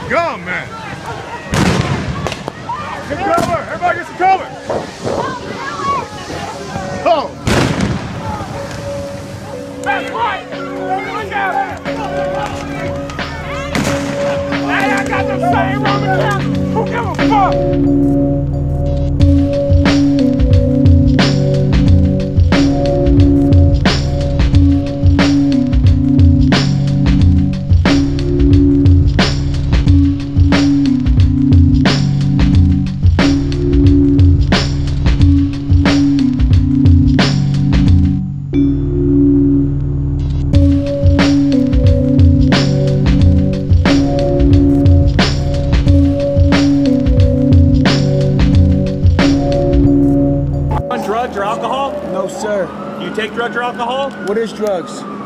gun, man. Get cover. Everybody get some cover. Oh. That's right. Look out. Hey, I got the same Roman Catholics. Who give a fuck? Drugs or alcohol? No, sir. Do you take drugs or alcohol? What is drugs?